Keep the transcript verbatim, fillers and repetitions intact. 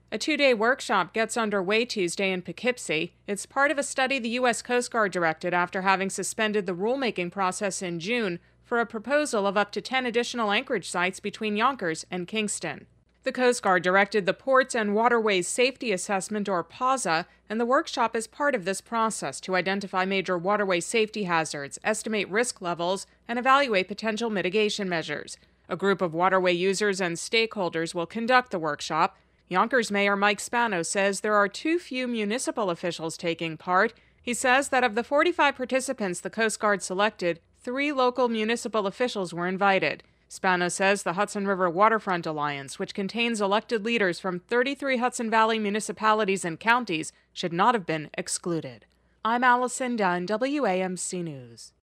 A two-day workshop gets underway Tuesday in Poughkeepsie. It's part of a study the U S Coast Guard directed after having suspended the rulemaking process in June for a proposal of up to ten additional anchorage sites between Yonkers and Kingston. The Coast Guard directed the Ports and Waterways Safety Assessment, or PASA, and the workshop is part of this process to identify major waterway safety hazards, estimate risk levels, and evaluate potential mitigation measures. A group of waterway users and stakeholders will conduct the workshop. Yonkers Mayor Mike Spano says there are too few municipal officials taking part. He says that of the forty-five participants the Coast Guard selected, three local municipal officials were invited. Spano says the Hudson River Waterfront Alliance, which contains elected leaders from thirty-three Hudson Valley municipalities and counties, should not have been excluded. I'm Allison Dunn, W A M C News.